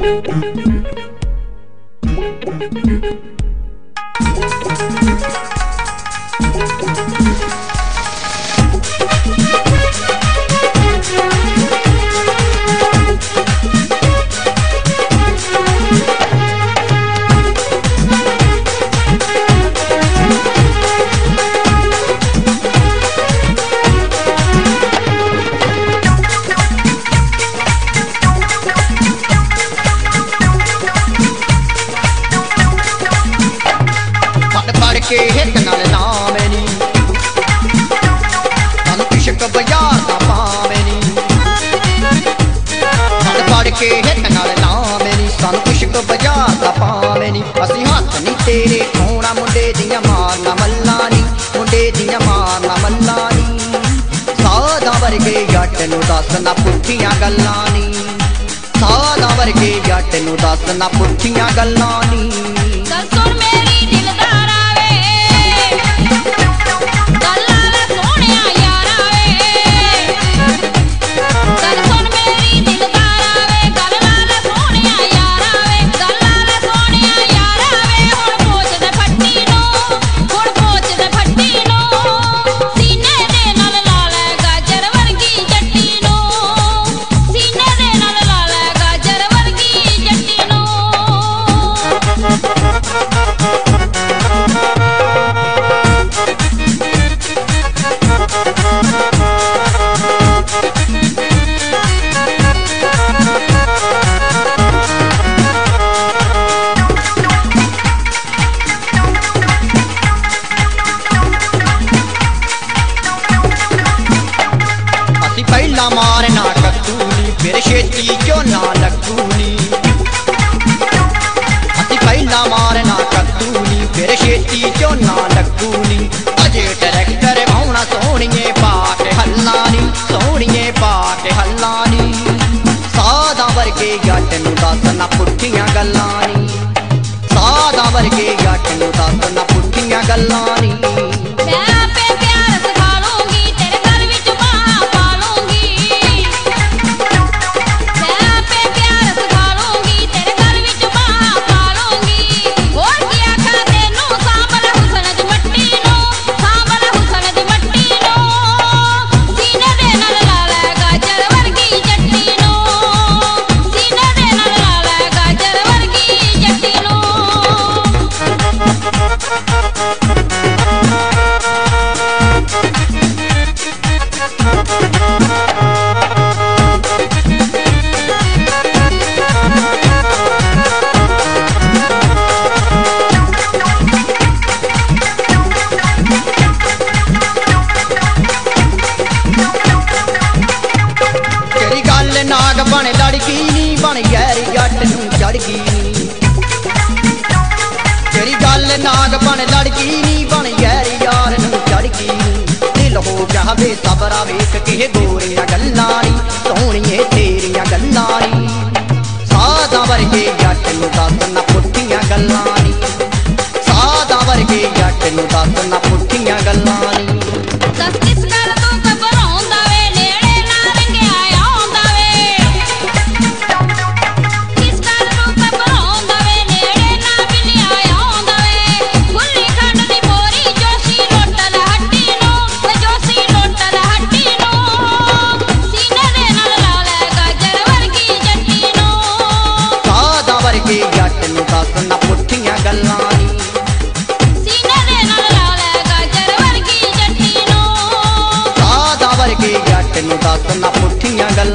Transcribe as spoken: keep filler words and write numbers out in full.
के हित नाल नाम नी सानू इश्क बाजार दा पावे नी पढ़ पढ़ के हित नाल नाम नी सानू इश्क बाजार दा पावे नी असीं हत्थ नी तेरे खोना मुंडे दियां मारना मल्ला नी मुंडे दियां मारना मल्ला नी सादा वर्गे जट नू दस ना पुठियां गल्लां नी सादा वर्गे जट नू दस ना पुठियां गल्लां नी पहला मारना कद्दूनी फिर छेती झोना लगूनी असी पहला मारना कद्दूनी फिर छेती झोना लगूनी अजे ट्रैक्टर वाउना सोहणिए पा के हल्लानी सोहणिए पा के हल्लानी सादा वर्गे जट नू दस ना पुठियां गल्लां नी सादा वर्गे जट नू दस ना पुठियां गल्लां नी नाग बन लड़की नी बन गैरी जट नू चढ़गी तेरी गल नाग बन लड़की नी बन गैरी यार नू चढ़गी दिल हो गया बेसबरा वेख के गोरियां गल्लां नी सोहणिए तेरियां गल्लां नी सादा वर्गे जट नू दस ना पुठियां गल्लां नी सादा वर्गे जट नू दस ना पुठियां गल्लां नी दस किस कर तू घबराउंदा वे नेड़े ना रंगिया आउंदा जट नू दस ना पुठियां गल्लां नी सीने दे नाल ला लै गाजर वर्गी जट्टी नू सादा वर्गे जट नू दस ना पुठियां गल्लां।